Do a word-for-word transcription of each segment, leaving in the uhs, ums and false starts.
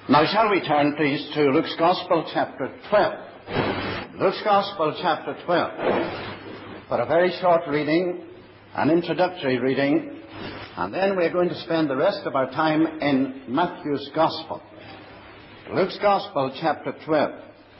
Now shall we turn, please, to Luke's Gospel, chapter twelve. Luke's Gospel, chapter twelve. For a very short reading, an introductory reading, and then we're going to spend the rest of our time in Matthew's Gospel. Luke's Gospel, chapter twelve.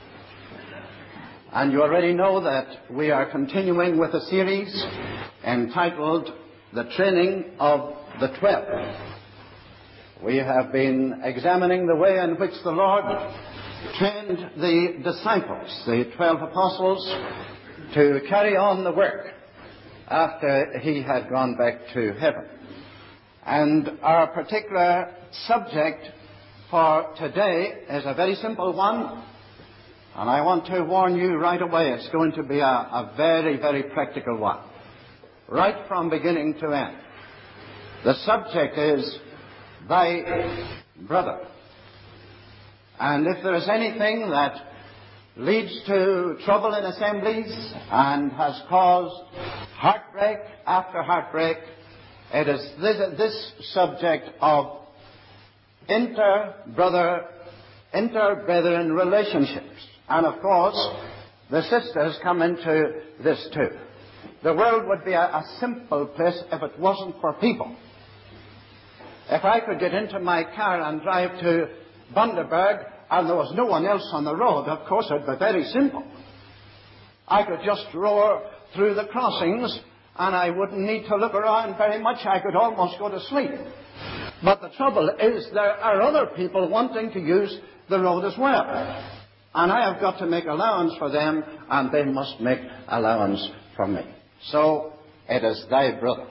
And you already know that we are continuing with a series entitled The Training of the Twelve. We have been examining the way in which the Lord trained the disciples, the twelve apostles, to carry on the work after he had gone back to heaven. And our particular subject for today is a very simple one, and I want to warn you right away, it's going to be a, a very, very practical one, right from beginning to end. The subject is thy brother. And if there is anything that leads to trouble in assemblies and has caused heartbreak after heartbreak, it is this, this subject of inter-brother, inter-brethren relationships. And of course, the sisters come into this too. The world would be a, a simple place if it wasn't for people. If I could get into my car and drive to Bundaberg and there was no one else on the road, of course it would be very simple. I could just roar through the crossings and I wouldn't need to look around very much. I could almost go to sleep. But the trouble is there are other people wanting to use the road as well. And I have got to make allowance for them and they must make allowance for me. So it is thy brother.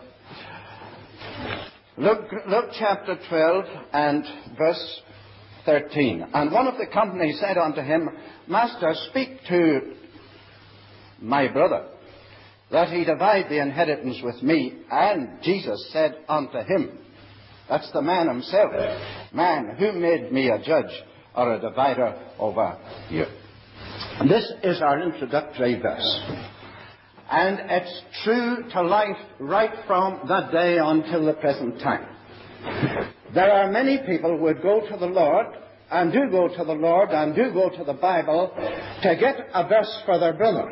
Luke, Luke chapter twelve and verse thirteen. And one of the company said unto him, Master, speak to my brother, that he divide the inheritance with me. And Jesus said unto him, that's the man himself, man, who made me a judge or a divider over you? And this is our introductory verse. And it's true to life right from that day until the present time. There are many people who would go to the Lord, and do go to the Lord, and do go to the Bible to get a verse for their brother.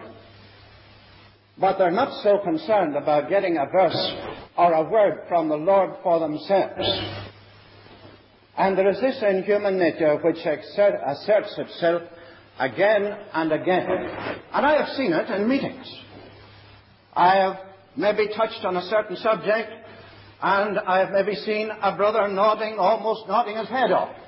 But they're not so concerned about getting a verse or a word from the Lord for themselves. And there is this in human nature which asserts itself again and again. And I have seen it in meetings. I have maybe touched on a certain subject, and I have maybe seen a brother nodding, almost nodding his head off,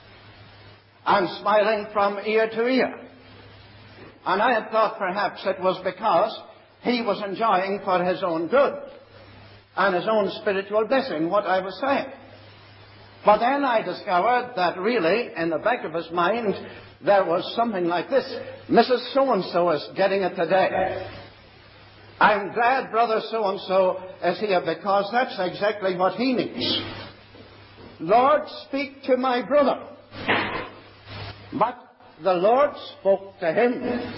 and smiling from ear to ear. And I had thought perhaps it was because he was enjoying for his own good and his own spiritual blessing what I was saying. But then I discovered that really, in the back of his mind, there was something like this. Missus So-and-so is getting it today. I'm glad Brother So-and-so is here because that's exactly what he needs. Lord, speak to my brother. But the Lord spoke to him.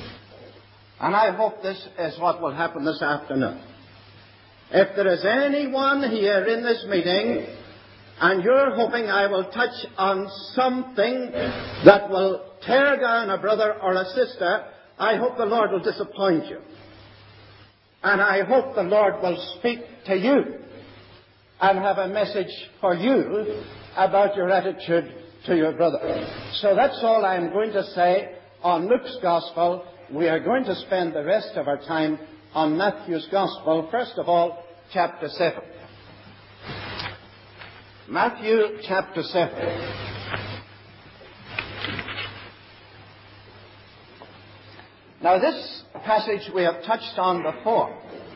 And I hope this is what will happen this afternoon. If there is anyone here in this meeting, and you're hoping I will touch on something that will tear down a brother or a sister, I hope the Lord will disappoint you. And I hope the Lord will speak to you and have a message for you about your attitude to your brother. So that's all I'm going to say on Luke's Gospel. We are going to spend the rest of our time on Matthew's Gospel. First of all, chapter seven. Matthew chapter seven. Now this passage we have touched on before.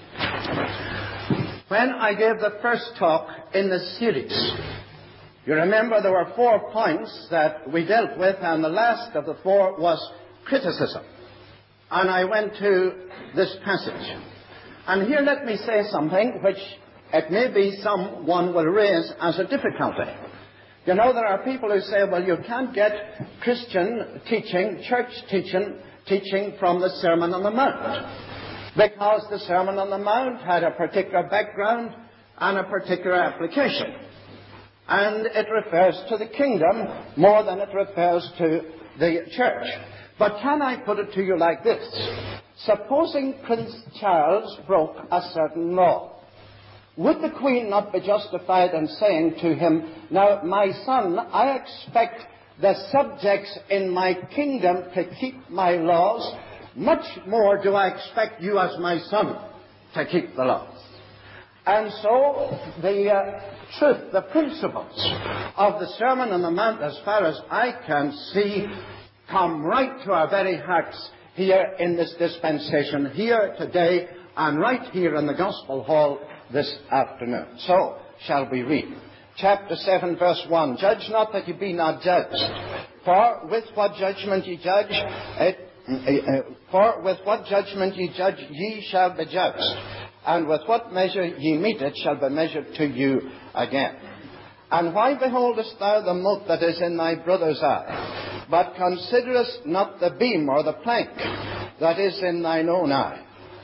When I gave the first talk in the series, you remember there were four points that we dealt with, and the last of the four was criticism. And I went to this passage. And here let me say something which it may be someone will raise as a difficulty. You know, there are people who say, well, you can't get Christian teaching, church teaching, teaching from the Sermon on the Mount, because the Sermon on the Mount had a particular background and a particular application. And it refers to the kingdom more than it refers to the church. But can I put it to you like this? Supposing Prince Charles broke a certain law, would the Queen not be justified in saying to him, now, my son, I expect the subjects in my kingdom to keep my laws. Much more do I expect you as my son to keep the laws. And so the uh, truth, the principles of the Sermon on the Mount, as far as I can see, come right to our very hearts here in this dispensation, here today, and right here in the Gospel Hall this afternoon. So, shall we read? Chapter seven, verse one. Judge not that ye be not judged. For with what judgment ye judge, it, uh, for with what judgment ye judge, ye shall be judged. And with what measure ye mete, it shall be measured to you again. And why beholdest thou the mote that is in thy brother's eye, but considerest not the beam or the plank that is in thine own eye?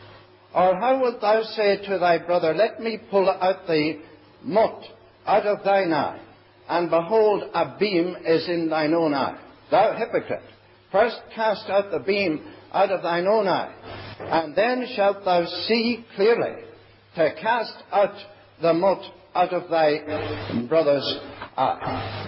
Or how wilt thou say to thy brother, let me pull out the mote out of thine eye, and behold, a beam is in thine own eye? Thou hypocrite, first cast out the beam out of thine own eye, and then shalt thou see clearly to cast out the mote out of thy brother's eye.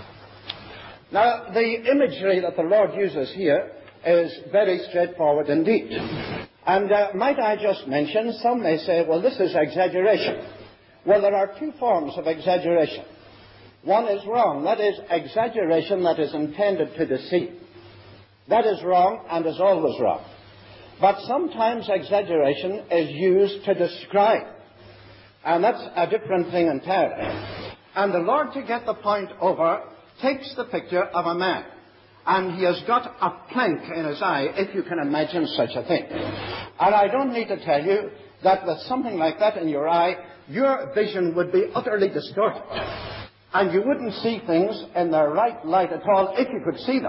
Now, the imagery that the Lord uses here is very straightforward indeed. And uh, might I just mention, some may say, well, this is exaggeration. Well, there are two forms of exaggeration. One is wrong. That is exaggeration that is intended to deceive. That is wrong and is always wrong. But sometimes exaggeration is used to describe. And that's a different thing entirely. And the Lord, to get the point over, takes the picture of a man. And he has got a plank in his eye, if you can imagine such a thing. And I don't need to tell you that with something like that in your eye, your vision would be utterly distorted. And you wouldn't see things in their right light at all, if you could see them.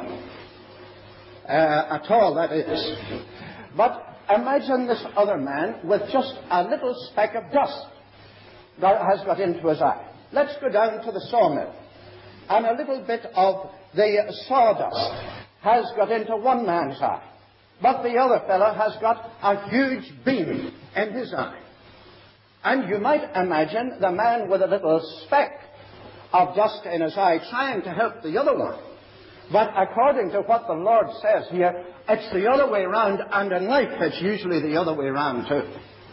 Uh, at all, that is. But imagine this other man with just a little speck of dust that has got into his eye. Let's go down to the sawmill. And a little bit of the sawdust has got into one man's eye. But the other fellow has got a huge beam in his eye. And you might imagine the man with a little speck of dust in his eye trying to help the other one. But according to what the Lord says here, it's the other way round, and in life it's usually the other way round too.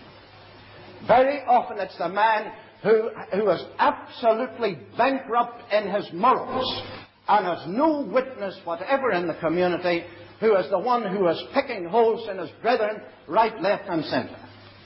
Very often it's the man who, who is absolutely bankrupt in his morals and has no witness whatever in the community, who is the one who is picking holes in his brethren right, left and centre.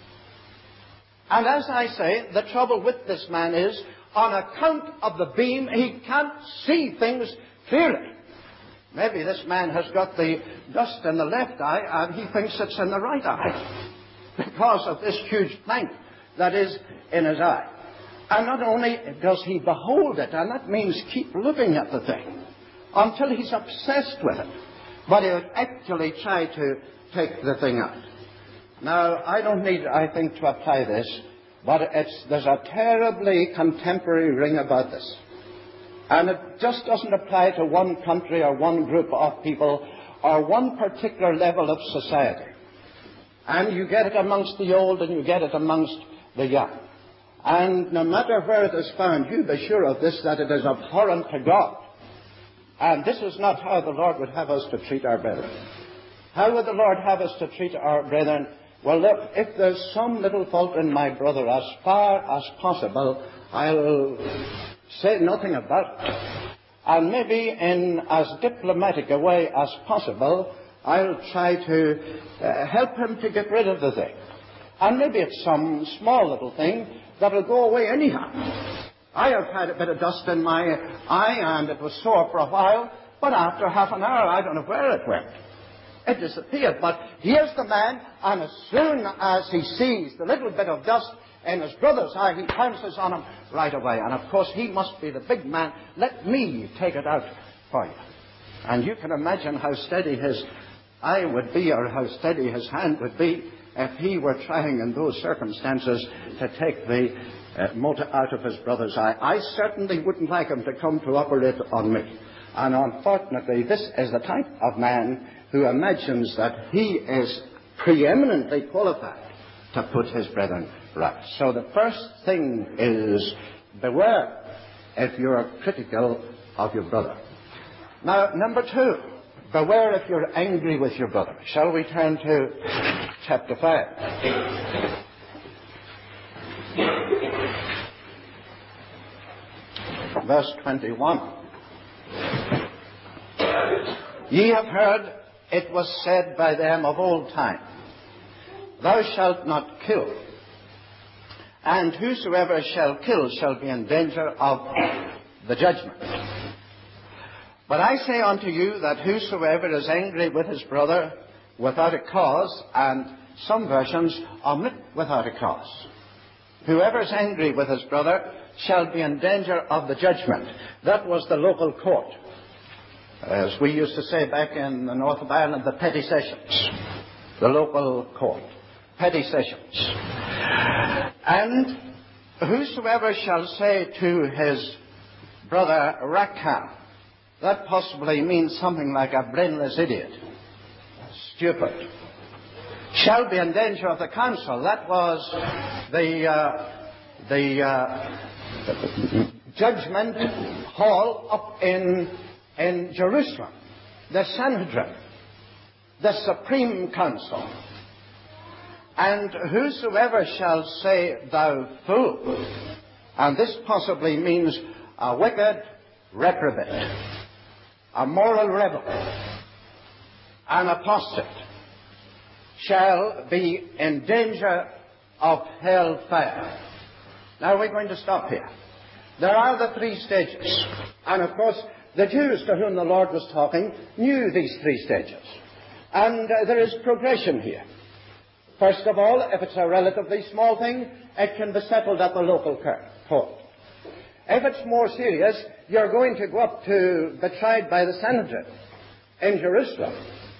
And as I say, the trouble with this man is, on account of the beam, he can't see things clearly. Maybe this man has got the dust in the left eye and he thinks it's in the right eye because of this huge plank that is in his eye. And not only does he behold it, and that means keep looking at the thing until he's obsessed with it, but he'll actually try to take the thing out. Now, I don't need, I think, to apply this, but it's, there's a terribly contemporary ring about this. And it just doesn't apply to one country or one group of people or one particular level of society. And you get it amongst the old and you get it amongst the young. And no matter where it is found, you be sure of this, that it is abhorrent to God. And this is not how the Lord would have us to treat our brethren. How would the Lord have us to treat our brethren? Well, look, if there's some little fault in my brother, as far as possible, I'll say nothing about it. And maybe in as diplomatic a way as possible, I'll try to uh, help him to get rid of the thing. And maybe it's some small little thing that'll go away anyhow. I have had a bit of dust in my eye and it was sore for a while, but after half an hour, I don't know where it went. It disappeared. But here's the man, and as soon as he sees the little bit of dust in his brother's eye, he pounces on him right away. And of course, he must be the big man. Let me take it out for you. And you can imagine how steady his eye would be, or how steady his hand would be, if he were trying in those circumstances to take the uh, mote out of his brother's eye. I certainly wouldn't like him to come to operate on me. And unfortunately, this is the type of man who imagines that he is preeminently qualified to put his brethren right. So the first thing is, beware if you're critical of your brother. Now, number two, beware if you're angry with your brother. Shall we turn to chapter five? Verse twenty-one. Ye have heard it was said by them of old time, Thou shalt not kill, and whosoever shall kill shall be in danger of the judgment. But I say unto you that whosoever is angry with his brother without a cause, and some versions omit without a cause, whoever is angry with his brother shall be in danger of the judgment. That was the local court. As we used to say back in the north of Ireland, the petty sessions. The local court. Petty sessions. And whosoever shall say to his brother, Rakham, that possibly means something like a brainless idiot, stupid, shall be in danger of the council. That was the uh, the uh, judgment hall up in in Jerusalem, the Sanhedrin, the Supreme Council. And whosoever shall say, Thou fool, and this possibly means a wicked reprobate, a moral rebel, an apostate, shall be in danger of hell fire. Now we're going to stop here. There are the three stages. And of course, the Jews to whom the Lord was talking knew these three stages. And uh, there is progression here. First of all, if it's a relatively small thing, it can be settled at the local court. If it's more serious, you're going to go up to be tried by the Sanhedrin in Jerusalem.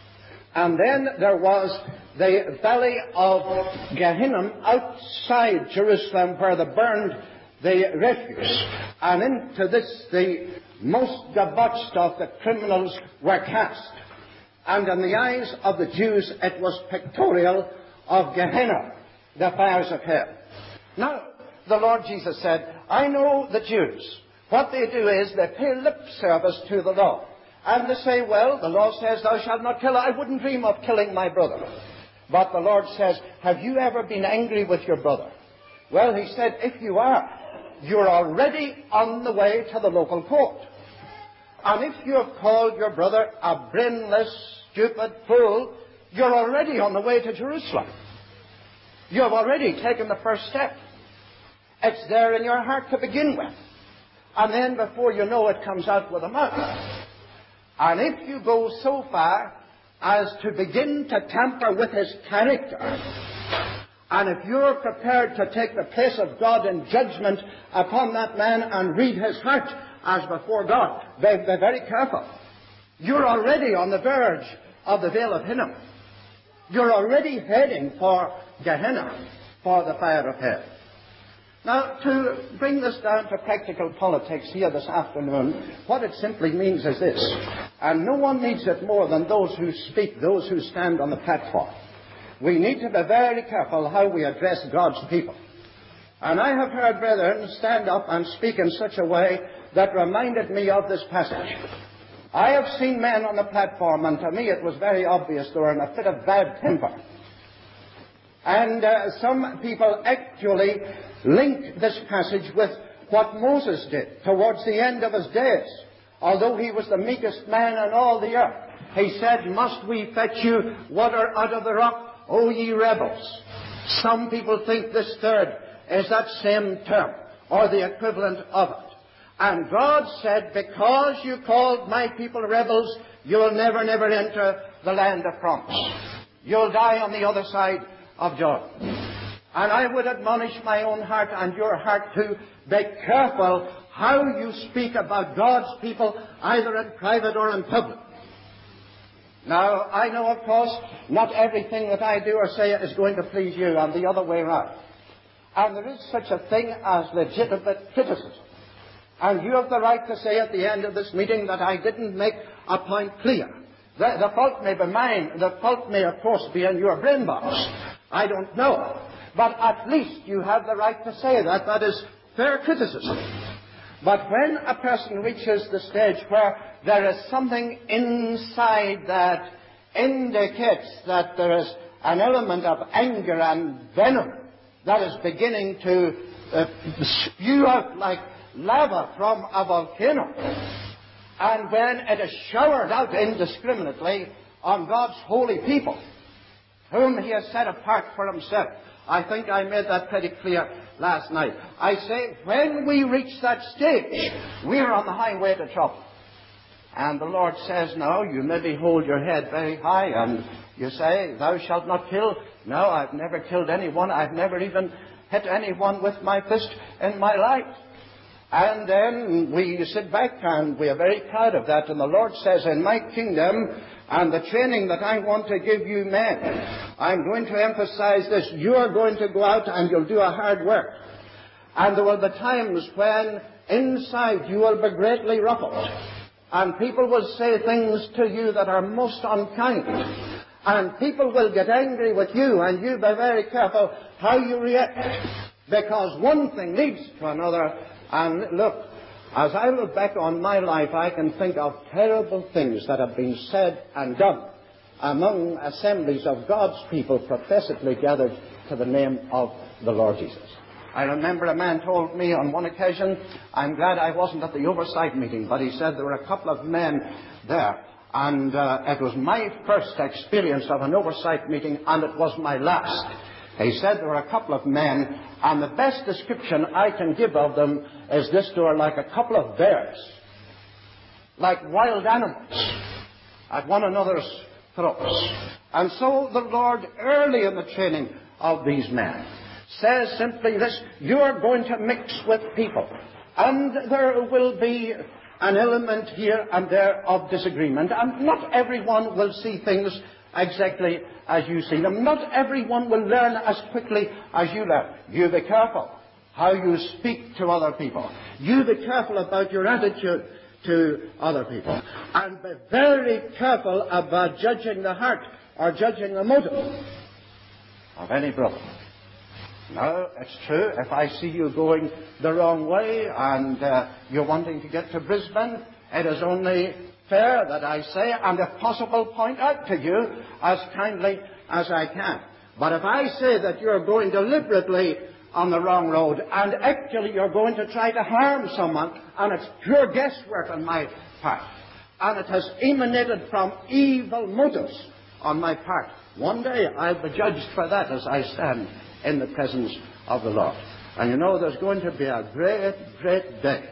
And then there was the valley of Gehinnom outside Jerusalem, where they burned the refuse. And into this the most debauched of the criminals were cast. And in the eyes of the Jews it was pictorial of Gehenna, the fires of hell. Now, the Lord Jesus said, I know the Jews. What they do is they pay lip service to the law. And they say, well, the law says, Thou shalt not kill. I wouldn't dream of killing my brother. But the Lord says, have you ever been angry with your brother? Well, he said, if you are, you're already on the way to the local court. And if you have called your brother a brainless, stupid fool, you're already on the way to Jerusalem. You have already taken the first step. It's there in your heart to begin with. And then before you know it, comes out with a mouth. And if you go so far as to begin to tamper with his character, and if you're prepared to take the place of God in judgment upon that man and read his heart as before God, be, be very careful. You're already on the verge of the Vale of Hinnom. You're already heading for Gehenna, for the fire of hell. Now, to bring this down to practical politics here this afternoon, what it simply means is this, and no one needs it more than those who speak, those who stand on the platform. We need to be very careful how we address God's people. And I have heard brethren stand up and speak in such a way that reminded me of this passage. I have seen men on the platform, and to me it was very obvious they were in a fit of bad temper. And uh, some people actually link this passage with what Moses did towards the end of his days. Although he was the meekest man in all the earth, he said, Must we fetch you water out of the rock, O ye rebels? Some people think this third is that same term, or the equivalent of it. And God said, because you called my people rebels, you'll never, never enter the land of promise. You'll die on the other side of Jordan. And I would admonish my own heart and your heart to be careful how you speak about God's people, either in private or in public. Now, I know, of course, not everything that I do or say is going to please you, and the other way around. And there is such a thing as legitimate criticism. And you have the right to say at the end of this meeting that I didn't make a point clear. The, the fault may be mine. The fault may, of course, be in your brain box. I don't know. But at least you have the right to say that. That is fair criticism. But when a person reaches the stage where there is something inside that indicates that there is an element of anger and venom that is beginning to uh, spew out like lava from a volcano, and when it is showered out indiscriminately on God's holy people, whom He has set apart for Himself. I think I made that pretty clear last night. I say, when we reach that stage, we're on the highway to trouble. And the Lord says, no, you maybe hold your head very high, and you say, thou shalt not kill. No, I've never killed anyone. I've never even hit anyone with my fist in my life. And then we sit back and we are very proud of that. And the Lord says, in my kingdom and the training that I want to give you men, I'm going to emphasize this. You are going to go out and you'll do a hard work. And there will be times when inside you will be greatly ruffled. And people will say things to you that are most unkind. And people will get angry with you, and you be very careful how you react. Because one thing leads to another. And look, as I look back on my life, I can think of terrible things that have been said and done among assemblies of God's people professedly gathered to the name of the Lord Jesus. I remember a man told me on one occasion, I'm glad I wasn't at the oversight meeting, but he said there were a couple of men there, and uh, it was my first experience of an oversight meeting, and it was my last. He said there were a couple of men, and the best description I can give of them is this: they were like a couple of bears, like wild animals, at one another's throats. And so the Lord, early in the training of these men, says simply this: you are going to mix with people, and there will be an element here and there of disagreement, and not everyone will see things exactly as you see them. Not everyone will learn as quickly as you learn. You be careful how you speak to other people. You be careful about your attitude to other people. And be very careful about judging the heart or judging the motive of any brother. Now, it's true, if I see you going the wrong way and uh, you're wanting to get to Brisbane, it is only fair that I say, and if possible, point out to you as kindly as I can. But if I say that you're going deliberately on the wrong road, and actually you're going to try to harm someone, and it's pure guesswork on my part, and it has emanated from evil motives on my part, one day I'll be judged for that as I stand in the presence of the Lord. And you know, there's going to be a great, great day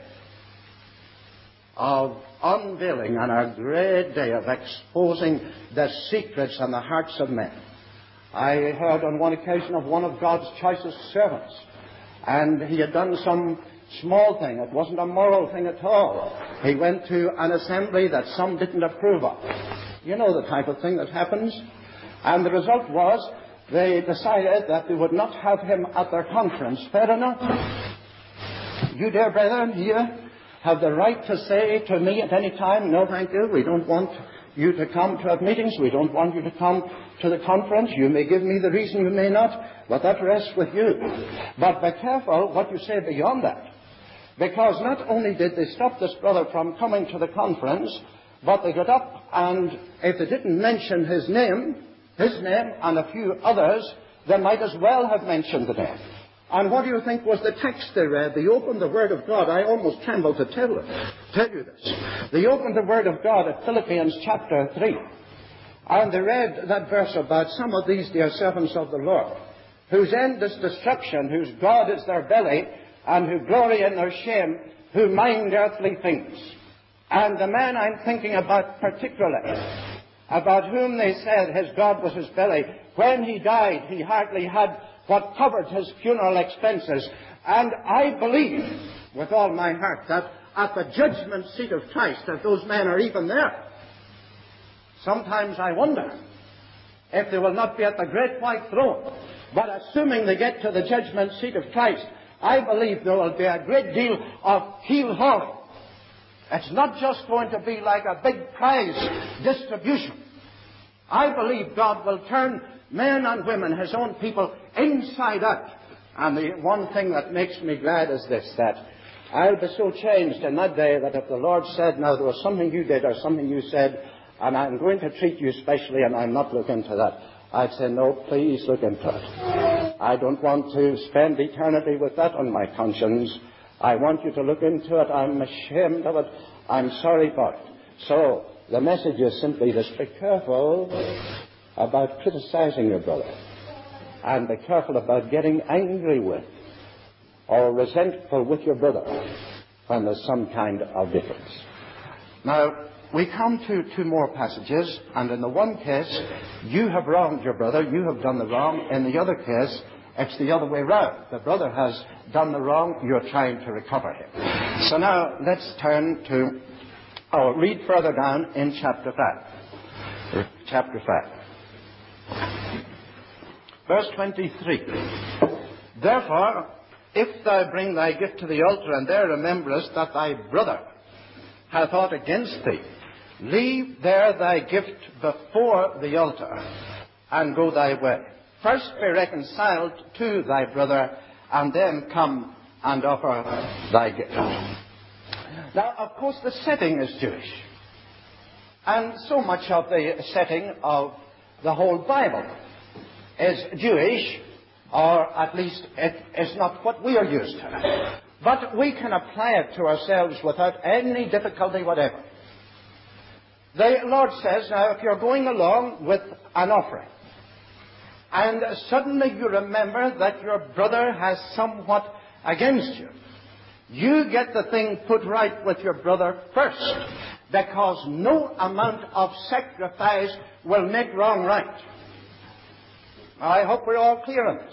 of unveiling and a great day of exposing the secrets and the hearts of men. I heard on one occasion of one of God's choicest servants, and he had done some small thing. It wasn't a moral thing at all. He went to an assembly that some didn't approve of. You know the type of thing that happens. And the result was they decided that they would not have him at their conference. Fair enough. You, dear brethren, here have the right to say to me at any time, no, thank you, we don't want you to come to our meetings, we don't want you to come to the conference. You may give me the reason, you may not, but that rests with you. But be careful what you say beyond that. Because not only did they stop this brother from coming to the conference, but they got up, and if they didn't mention his name, his name and a few others, they might as well have mentioned the name. And what do you think was the text they read? They opened the Word of God. I almost tremble to tell you, tell you this. They opened the Word of God at Philippians chapter three. And they read that verse about some of these dear servants of the Lord, whose end is destruction, whose God is their belly, and who glory in their shame, who mind earthly things. And the man I'm thinking about particularly, about whom they said his God was his belly, when he died, he hardly had what covered his funeral expenses. And I believe with all my heart that at the judgment seat of Christ, that those men are even there. Sometimes I wonder if they will not be at the great white throne. But assuming they get to the judgment seat of Christ, I believe there will be a great deal of heel-hauling. It's not just going to be like a big prize distribution. I believe God will turn men and women, His own people, inside out. And the one thing that makes me glad is this, that I'll be so changed in that day that if the Lord said, now there was something you did or something you said, and I'm going to treat you specially and I'm not looking into that, I'd say, no, please look into it. I don't want to spend eternity with that on my conscience. I want you to look into it. I'm ashamed of it. I'm sorry for it. So, the message is simply this: be careful about criticizing your brother. And be careful about getting angry with or resentful with your brother when there's some kind of difference. Now, we come to two more passages, and in the one case, you have wronged your brother, you have done the wrong. In the other case, it's the other way round. The brother has done the wrong, you're trying to recover him. So now, let's turn to, oh, read further down in chapter five. Chapter five. Verse twenty-three. Therefore, if thou bring thy gift to the altar, and there rememberest that thy brother hath aught against thee, leave there thy gift before the altar, and go thy way. First be reconciled to thy brother, and then come and offer thy gift. Now, of course, the setting is Jewish. And so much of the setting of the whole Bible is Jewish, or at least it is not what we are used to. But we can apply it to ourselves without any difficulty whatever. The Lord says, now, if you're going along with an offering, and suddenly you remember that your brother has somewhat against you, you get the thing put right with your brother first, because no amount of sacrifice will make wrong right. I hope we're all clear on this.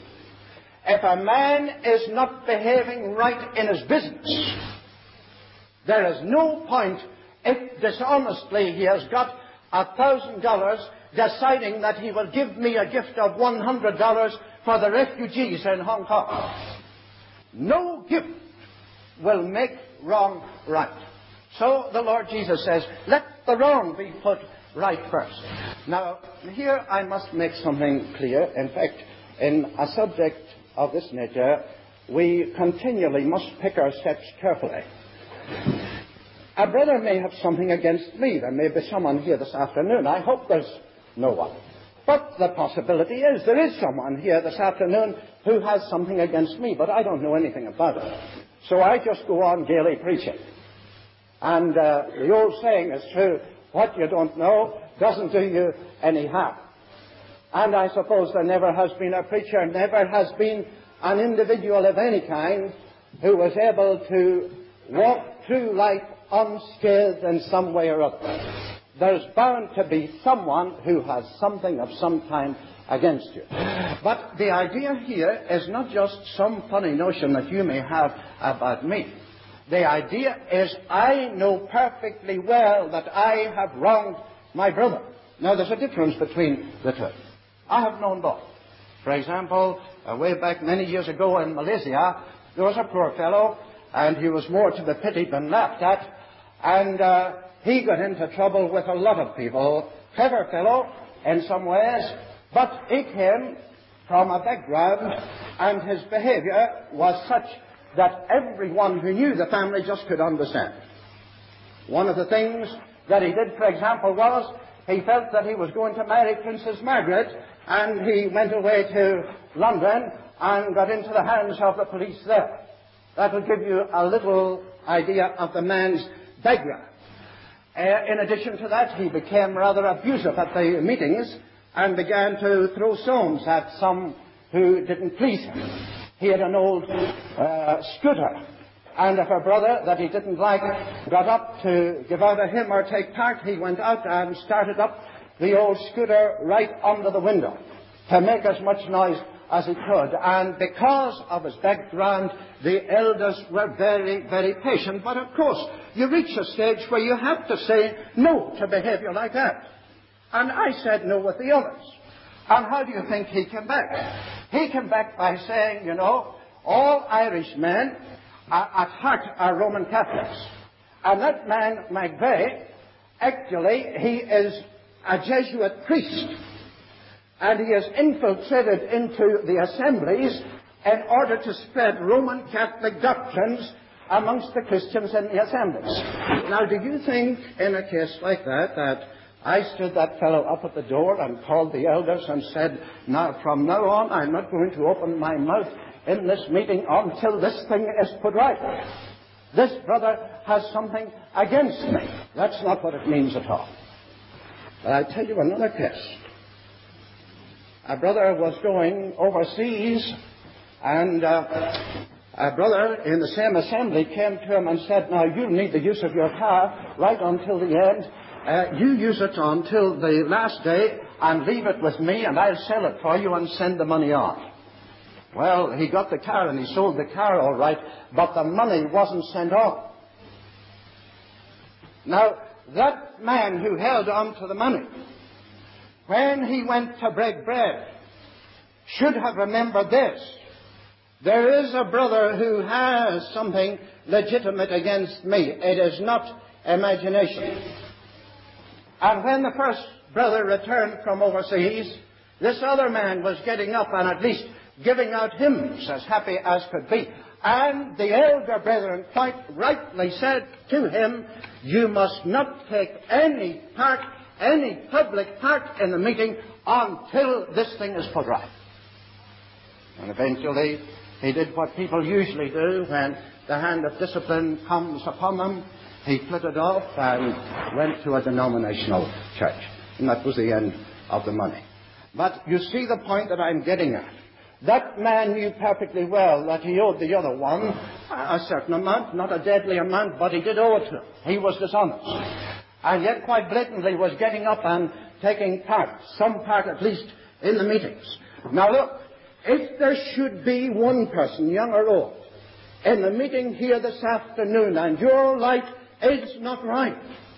If a man is not behaving right in his business, there is no point if dishonestly he has got a thousand dollars deciding that he will give me a gift of one hundred dollars for the refugees in Hong Kong. No gift will make wrong right. So the Lord Jesus says, let the wrong be put right first. Now, here I must make something clear. In fact, in a subject of this nature, we continually must pick our steps carefully. A brother may have something against me. There may be someone here this afternoon. I hope there's no one. But the possibility is there is someone here this afternoon who has something against me, but I don't know anything about it. So I just go on gaily preaching. And uh, the old saying is true, what you don't know doesn't do you any harm. And I suppose there never has been a preacher, never has been an individual of any kind who was able to walk through life unscathed in some way or other. There's bound to be someone who has something of some kind against you. But the idea here is not just some funny notion that you may have about me. The idea is I know perfectly well that I have wronged my brother. Now, there's a difference between the two. I have known both. For example, uh, way back many years ago in Malaysia, there was a poor fellow, and he was more to be pitied than laughed at, and uh, he got into trouble with a lot of people. Clever fellow in some ways, but he came from a background, and his behavior was such that everyone who knew the family just could understand. One of the things that he did, for example, was he felt that he was going to marry Princess Margaret, and he went away to London and got into the hands of the police there. That will give you a little idea of the man's background. Uh, in addition to that, he became rather abusive at the meetings and began to throw stones at some who didn't please him. He had an old uh, scooter, and if a brother that he didn't like got up to give out a hymn or take part, he went out and started up the old scooter right under the window to make as much noise as he could. And because of his background, the elders were very, very patient. But of course, you reach a stage where you have to say no to behavior like that. And I said no with the others. And how do you think he came back? He came back by saying, you know, all Irishmen are, at heart are Roman Catholics. And that man, McVeigh, actually, he is a Jesuit priest. And he has infiltrated into the assemblies in order to spread Roman Catholic doctrines amongst the Christians in the assemblies. Now, do you think, in a case like that, that I stood that fellow up at the door and called the elders and said, now, from now on, I'm not going to open my mouth in this meeting until this thing is put right. This brother has something against me. That's not what it means at all. But I'll tell you another case. A brother was going overseas, and uh, a brother in the same assembly came to him and said, now, you need the use of your car right until the end. Uh, you use it until the last day and leave it with me, and I'll sell it for you and send the money on. Well, he got the car and he sold the car all right, but the money wasn't sent on. Now, that man who held on to the money, when he went to break bread, should have remembered this. There is a brother who has something legitimate against me. It is not imagination. And when the first brother returned from overseas, this other man was getting up and at least giving out hymns as happy as could be. And the elder brethren quite rightly said to him, you must not take any part, any public part in the meeting until this thing is put right. And eventually he did what people usually do when the hand of discipline comes upon them. He flitted off and went to a denominational church. And that was the end of the money. But you see the point that I'm getting at. That man knew perfectly well that he owed the other one a certain amount, not a deadly amount, but he did owe it to him. He was dishonest. And yet quite blatantly was getting up and taking part, some part at least, in the meetings. Now look, if there should be one person, young or old, in the meeting here this afternoon and your light is not right,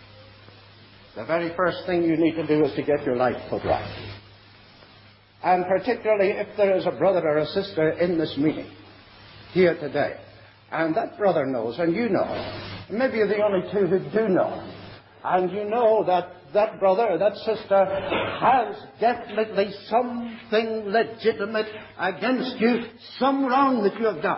the very first thing you need to do is to get your light put right. And particularly if there is a brother or a sister in this meeting here today, and that brother knows, and you know, maybe you're the only two who do know, and you know that that brother or that sister has definitely something legitimate against you, some wrong that you have done.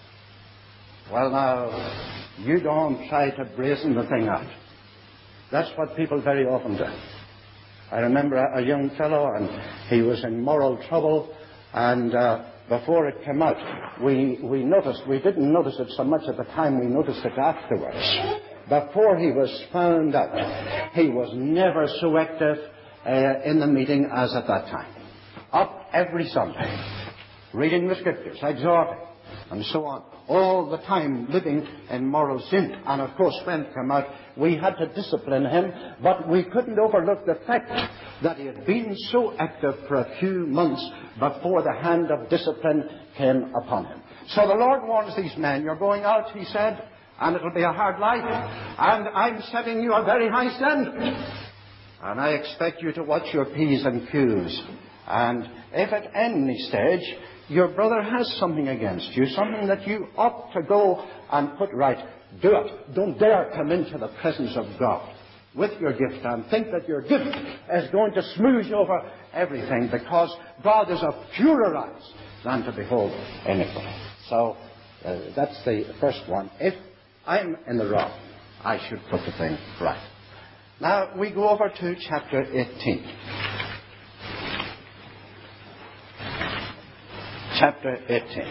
Well, now, you don't try to brazen the thing out. That's what people very often do. I remember a, a young fellow, and he was in moral trouble, and uh, before it came out, we, we noticed, we didn't notice it so much at the time, we noticed it afterwards. Before he was found out, he was never so active uh, in the meeting as at that time. Up every Sunday, reading the Scriptures, exhorting, and so on. All the time living in moral sin. And of course, when it came out, we had to discipline him, but we couldn't overlook the fact that he had been so active for a few months before the hand of discipline came upon him. So the Lord warns these men, you're going out, he said, and it'll be a hard life, and I'm setting you a very high standard. And I expect you to watch your P's and Q's. And if at any stage your brother has something against you, something that you ought to go and put right, do it. Don't dare come into the presence of God with your gift and think that your gift is going to smooth over everything, because God is a purer eyes than to behold iniquity. So uh, that's the first one. If I'm in the wrong, I should put the thing right. Now we go over to chapter eighteen. Chapter eighteen.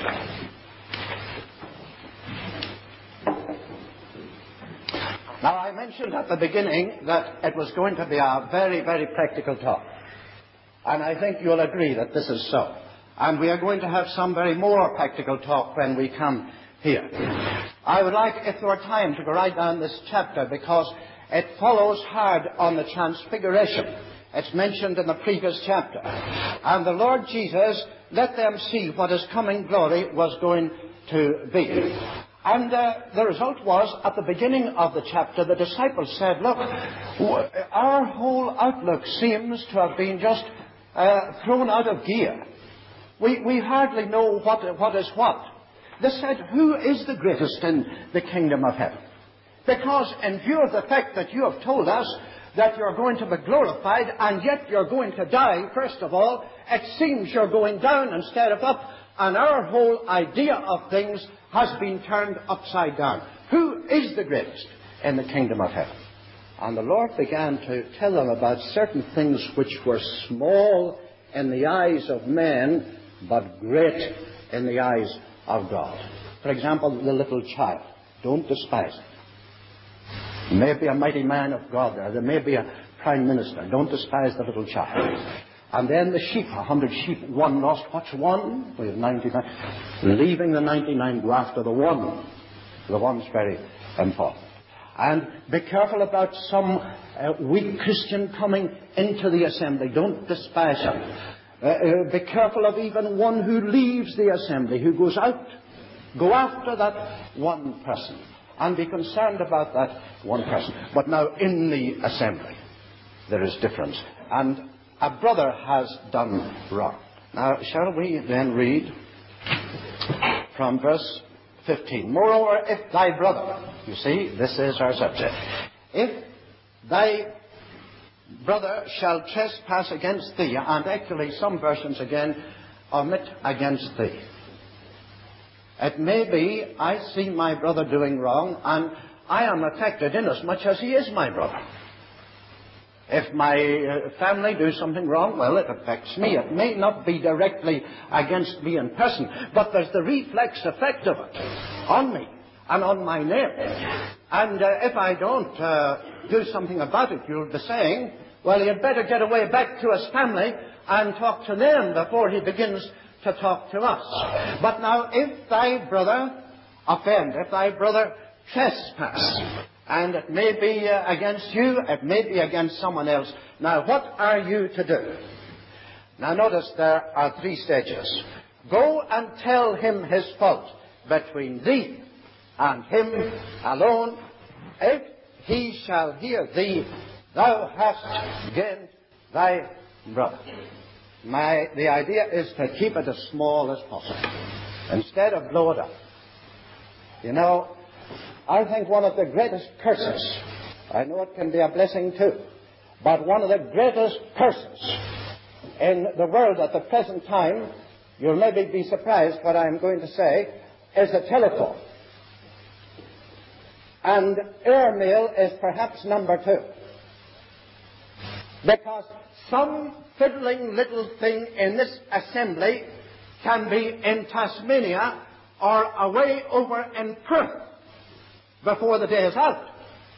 Now, I mentioned at the beginning that it was going to be a very, very practical talk. And I think you'll agree that this is so. And we are going to have some very more practical talk when we come here. I would like, if there were time, to go right down this chapter, because it follows hard on the Transfiguration. It's mentioned in the previous chapter. And the Lord Jesus let them see what His coming glory was going to be. And uh, the result was, at the beginning of the chapter, the disciples said, look, w- our whole outlook seems to have been just uh, thrown out of gear. We, we hardly know what, what is what. They said, who is the greatest in the kingdom of heaven? Because in view of the fact that you have told us that you're going to be glorified, and yet you're going to die, first of all, it seems you're going down instead of up, and our whole idea of things has been turned upside down. Who is the greatest in the kingdom of heaven? And the Lord began to tell them about certain things which were small in the eyes of men, but great in the eyes of God. For example, the little child. Don't despise it. There may be a mighty man of God there. There may be a prime minister. Don't despise the little child. And then the sheep, a hundred sheep, one lost. What's one? We have ninety-nine. Leaving the ninety-nine, go after the one. The one's very important. And be careful about some uh, weak Christian coming into the assembly. Don't despise him. Uh, uh, be careful of even one who leaves the assembly, who goes out. Go after that one person. And be concerned about that one person. But now in the assembly, there is difference. And a brother has done wrong. Now, shall we then read from verse fifteen. Moreover, if thy brother, you see, this is our subject. If thy brother shall trespass against thee, and actually some versions again omit against thee. It may be I see my brother doing wrong, and I am affected inasmuch as he is my brother. If my uh, family do something wrong, well, it affects me. It may not be directly against me in person, but there's the reflex effect of it on me and on my name. And uh, if I don't uh, do something about it, you'll be saying, well, you'd better get away back to his family and talk to them before he begins to talk to us. But now, if thy brother offend, if thy brother trespass, and it may be uh, against you, it may be against someone else. Now, what are you to do? Now, notice there are three stages. Go and tell him his fault between thee and him alone. If he shall hear thee, thou hast gained thy brother. My, the idea is to keep it as small as possible, instead of blow it up. You know, I think one of the greatest curses, I know it can be a blessing too, but one of the greatest curses in the world at the present time, you'll maybe be surprised what I'm going to say, is the telephone. And airmail is perhaps number two. Because some fiddling little thing in this assembly can be in Tasmania or away over in Perth before the day is out.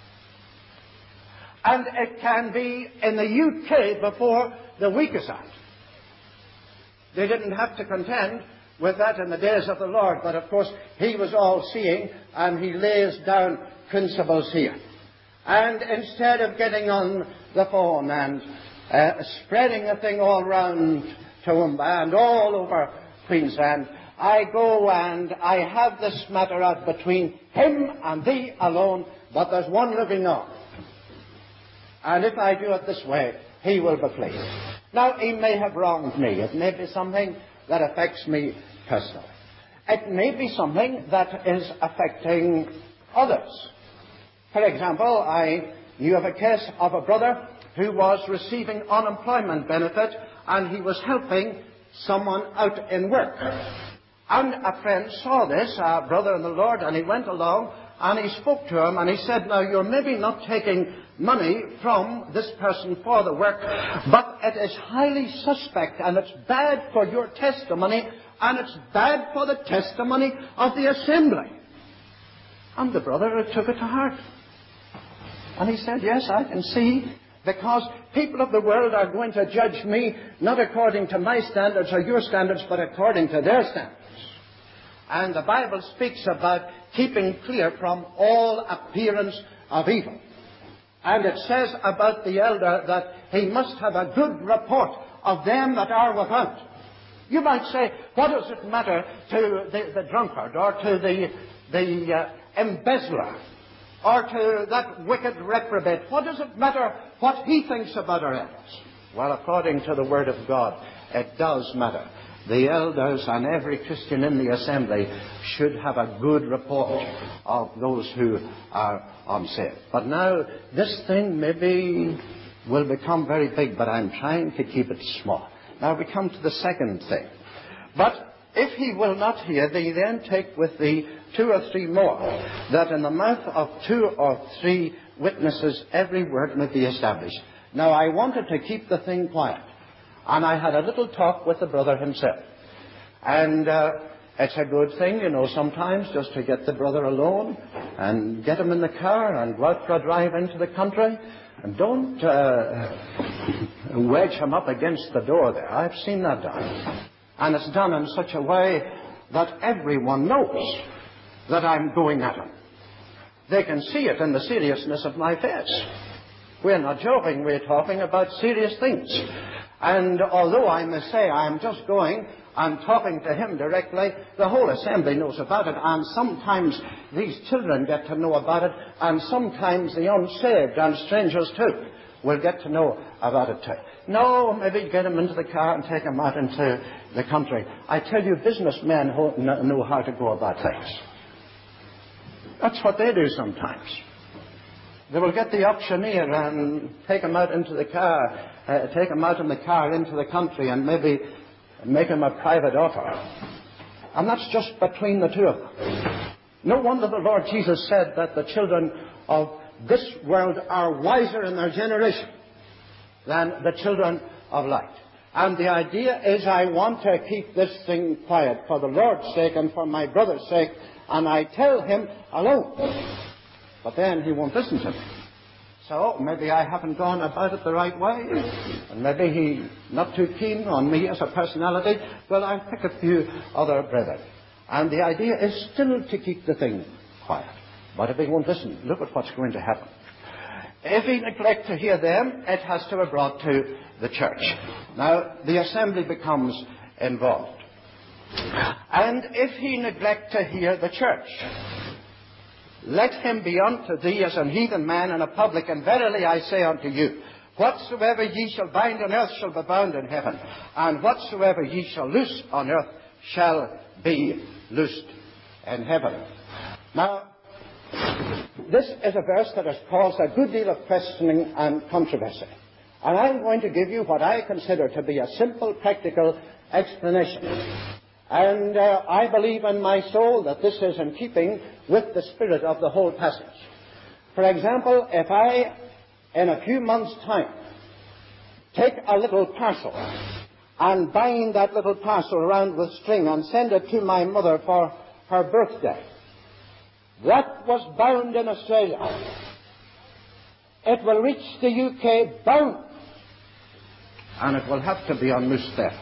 And it can be in the U K before the week is out. They didn't have to contend with that in the days of the Lord, but of course he was all-seeing, and he lays down principles here. And instead of getting on the phone and uh, spreading the thing all round Toowoomba and all over Queensland, I go and I have this matter out between him and thee alone, but there's one looking on. And if I do it this way, he will be pleased. Now, he may have wronged me. It may be something that affects me personally. It may be something that is affecting others. For example, I knew of a case of a brother who was receiving unemployment benefit, and he was helping someone out in work. And a friend saw this, a brother in the Lord, and he went along and he spoke to him and he said, now, you're maybe not taking money from this person for the work, but it is highly suspect, and it's bad for your testimony, and it's bad for the testimony of the assembly. And the brother took it to heart. And he said, yes, I can see, because people of the world are going to judge me not according to my standards or your standards, but according to their standards. And the Bible speaks about keeping clear from all appearance of evil. And it says about the elder that he must have a good report of them that are without. You might say, what does it matter to the, the drunkard or to the the uh, embezzler or to that wicked reprobate? What does it matter what he thinks about our elders? Well, according to the Word of God, it does matter. The elders and every Christian in the assembly should have a good report of those who are unsaved. But now, this thing maybe will become very big, but I'm trying to keep it small. Now we come to the second thing. But if he will not hear, they then take with thee two or three more, that in the mouth of two or three witnesses every word may be established. Now I wanted to keep the thing quiet. And I had a little talk with the brother himself. And uh, it's a good thing, you know, sometimes just to get the brother alone and get him in the car and go out for a drive into the country. And don't uh, wedge him up against the door there. I've seen that done. And it's done in such a way that everyone knows that I'm going at him. They can see it in the seriousness of my face. We're not joking. We're talking about serious things. And although I must say I'm just going and talking to him directly, the whole assembly knows about it, and sometimes these children get to know about it, and sometimes the unsaved and strangers too will get to know about it too. No, maybe get them into the car and take them out into the country. I tell you, businessmen know how to go about things. That's what they do sometimes. They will get the auctioneer and take him out into the car, uh, take him out in the car into the country and maybe make him a private offer. And that's just between the two of them. No wonder the Lord Jesus said that the children of this world are wiser in their generation than the children of light. And the idea is I want to keep this thing quiet for the Lord's sake and for my brother's sake, and I tell him alone. But then he won't listen to me. So maybe I haven't gone about it the right way, and maybe he's not too keen on me as a personality. Well, I'll pick a few other brethren. And the idea is still to keep the thing quiet. But if he won't listen, look at what's going to happen. If he neglect to hear them, it has to be brought to the church. Now, the assembly becomes involved. And if he neglect to hear the church, let him be unto thee as an heathen man and a publican. And verily I say unto you, whatsoever ye shall bind on earth shall be bound in heaven, and whatsoever ye shall loose on earth shall be loosed in heaven. Now, this is a verse that has caused a good deal of questioning and controversy. And I'm going to give you what I consider to be a simple, practical explanation. And uh, I believe in my soul that this is in keeping with the spirit of the whole passage. For example, if I, in a few months' time, take a little parcel and bind that little parcel around with string and send it to my mother for her birthday, that was bound in Australia. It will reach the U K bound, and it will have to be unloosed there.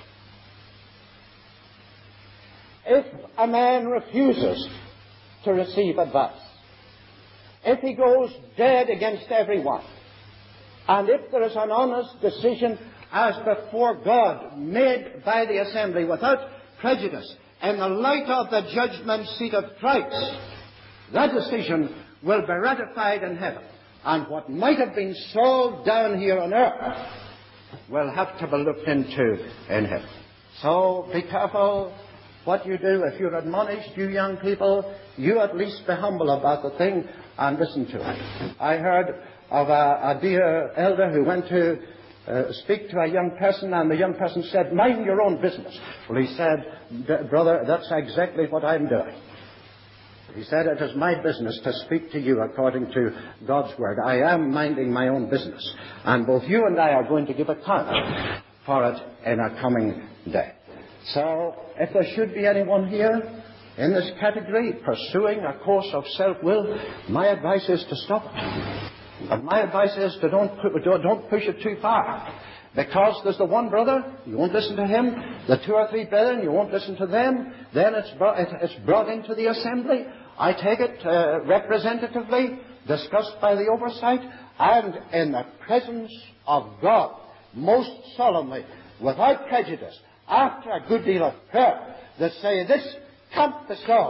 If a man refuses to receive advice, if he goes dead against everyone, and if there is an honest decision as before God made by the assembly without prejudice in the light of the judgment seat of Christ, that decision will be ratified in heaven. And what might have been solved down here on earth will have to be looked into in heaven. So be careful what you do. If you're admonished, you young people, you at least be humble about the thing and listen to it. I heard of a, a dear elder who went to uh, speak to a young person, and the young person said, mind your own business. Well, he said, brother, that's exactly what I'm doing. He said, it is my business to speak to you according to God's word. I am minding my own business. And both you and I are going to give account for it in a coming day. So, if there should be anyone here in this category pursuing a course of self-will, my advice is to stop it. And my advice is to don't, don't push it too far. Because there's the one brother, you won't listen to him. The two or three brethren, you won't listen to them. Then it's brought, it's brought into the assembly. I take it uh, representatively, discussed by the oversight, and in the presence of God, most solemnly, without prejudice, after a good deal of prayer, that say this can't be solved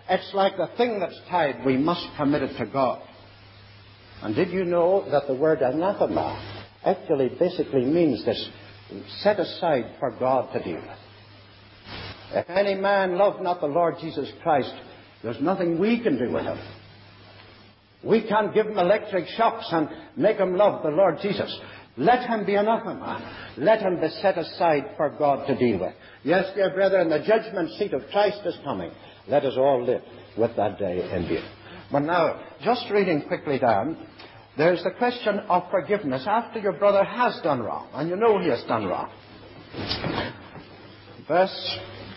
It's like the thing that's tied. We must commit it to God. And did you know that the word anathema actually basically means this, set aside for God to deal with? If any man love not the Lord Jesus Christ, there's nothing we can do with him. We can't give him electric shocks and make him love the Lord Jesus. Let him be anathema. Let him be set aside for God to deal with. Yes, dear brethren, the judgment seat of Christ is coming. Let us all live with that day in view. But now, just reading quickly down, there's the question of forgiveness after your brother has done wrong, and you know he has done wrong. Verse,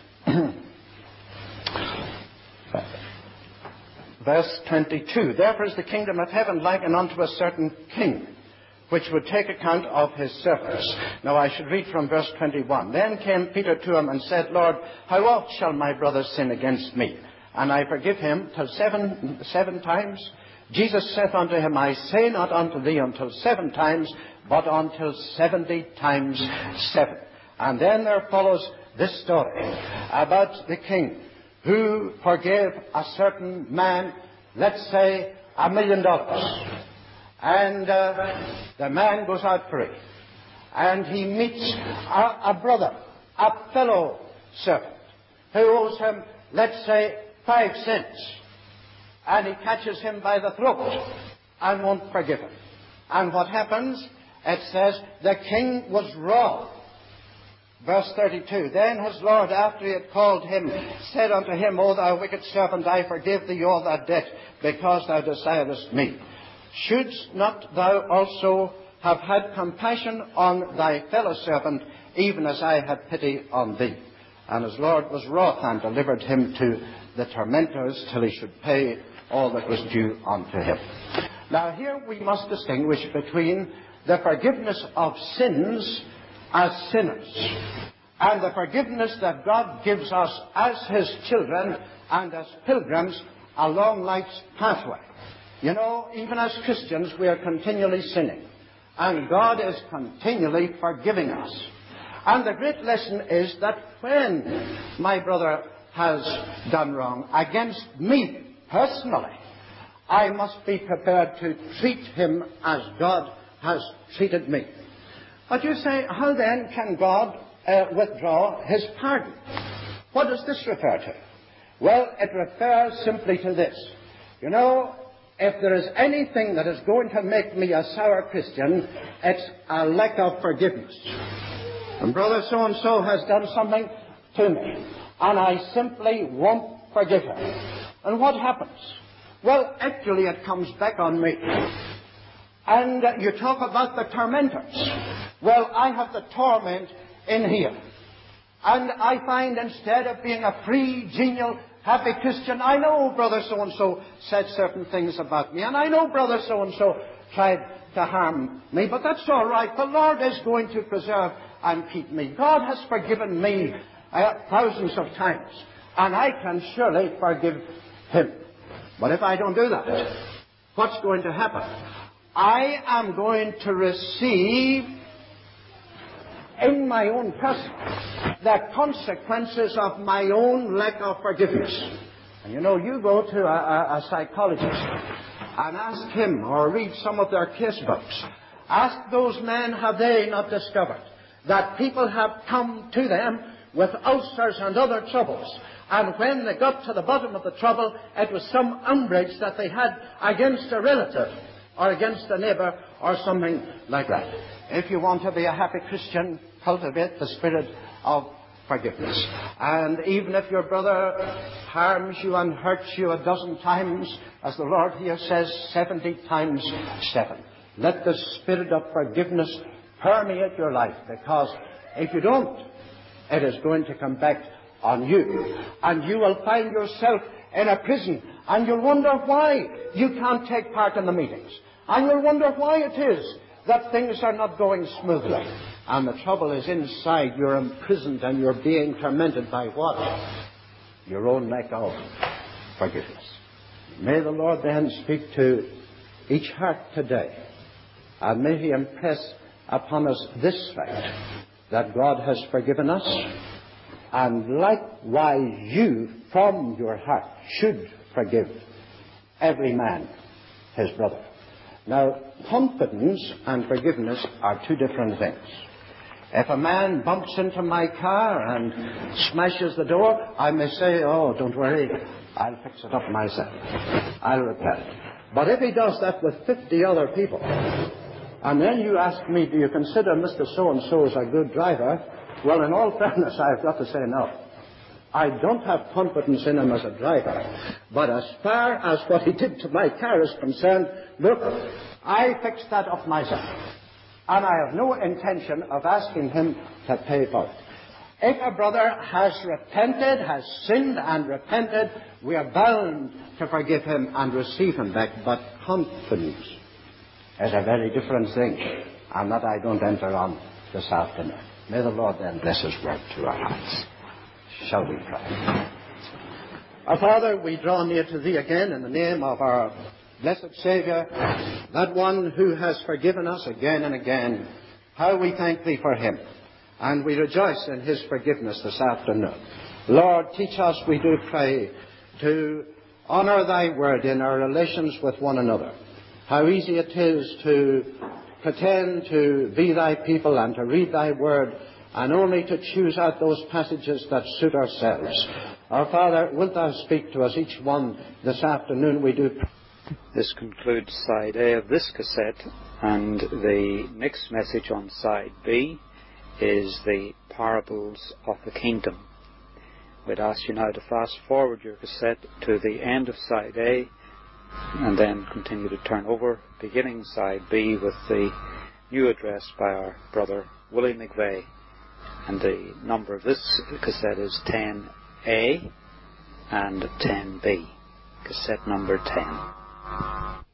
verse twenty-two. Therefore is the kingdom of heaven likened unto a certain king, which would take account of his servants. Now I should read from verse twenty-one. Then came Peter to him and said, Lord, how oft shall my brother sin against me, and I forgive him till seven, seven times? Jesus saith unto him, I say not unto thee until seven times, but until seventy times seven. And then there follows this story about the king who forgave a certain man, let's say, a million dollars. And uh, the man goes out free. And he meets a, a brother, a fellow servant, who owes him, let's say, five cents. And he catches him by the throat and won't forgive him. And what happens? It says, the king was wroth. Verse thirty-two, then his lord, after he had called him, said unto him, O thou wicked servant, I forgive thee all that debt, because thou desirest me. Shouldst not thou also have had compassion on thy fellow servant, even as I had pity on thee? And his lord was wroth, and delivered him to the tormentors, till he should pay all that was due unto him. Now here we must distinguish between the forgiveness of sins as sinners, and the forgiveness that God gives us as his children and as pilgrims along life's pathway. You know, even as Christians, we are continually sinning, and God is continually forgiving us. And the great lesson is that when my brother has done wrong against me personally, I must be prepared to treat him as God has treated me. But you say, how then can God uh, withdraw his pardon? What does this refer to? Well, it refers simply to this. You know, if there is anything that is going to make me a sour Christian, it's a lack of forgiveness. And brother so-and-so has done something to me, and I simply won't forgive him. And what happens? Well, actually it comes back on me. And uh, you talk about the tormentors. Well, I have the torment in here. And I find instead of being a free, genial, happy Christian, I know brother so-and-so said certain things about me, and I know brother so-and-so tried to harm me, but that's all right. The Lord is going to preserve and keep me. God has forgiven me uh, thousands of times, and I can surely forgive him. But if I don't do that, what's going to happen? I am going to receive in my own person the consequences of my own lack of forgiveness. And you know, you go to a, a, a psychologist and ask him, or read some of their case books. Ask those men, have they not discovered that people have come to them with ulcers and other troubles, and when they got to the bottom of the trouble, it was some umbrage that they had against a relative or against a neighbor or something like that. If you want to be a happy Christian, cultivate the spirit of forgiveness. And even if your brother harms you and hurts you a dozen times, as the Lord here says, seventy times seven, let the spirit of forgiveness permeate your life, because if you don't, it is going to come back on you, and you will find yourself in a prison, and you'll wonder why you can't take part in the meetings, and you'll wonder why it is that things are not going smoothly. And the trouble is inside. You're imprisoned and you're being tormented by what? Your own lack of forgiveness. May the Lord then speak to each heart today, and may he impress upon us this fact, that God has forgiven us, And likewise you, from your heart, should forgive every man his brother. Now, confidence and forgiveness are two different things. If a man bumps into my car and smashes the door, I may say, oh, don't worry, I'll fix it up myself. I'll repair it. But if he does that with fifty other people, and then you ask me, do you consider Mister So-and-so as a good driver? Well, in all fairness, I've got to say no. I don't have confidence in him as a driver. But as far as what he did to my car is concerned, look, I fixed that up myself. And I have no intention of asking him to pay for it. If a brother has repented, has sinned and repented, we are bound to forgive him and receive him back. But confidence is a very different thing, and that I don't enter on this afternoon. May the Lord then bless his word to our hearts. Shall we pray? Our Father, we draw near to thee again in the name of our blessed Saviour, that one who has forgiven us again and again. How we thank thee for him. And we rejoice in his forgiveness this afternoon. Lord, teach us, we do pray, to honour thy word in our relations with one another. How easy it is to pretend to be thy people and to read thy word and only to choose out those passages that suit ourselves. Our Father, wilt thou speak to us each one this afternoon, we do pray. This concludes side A of this cassette, and the next message on side B is the Parables of the Kingdom. We'd ask you now to fast forward your cassette to the end of side A and then continue to turn over, beginning side B with the new address by our brother Willie McVeigh. And the number of this cassette is ten A and ten B, cassette number ten.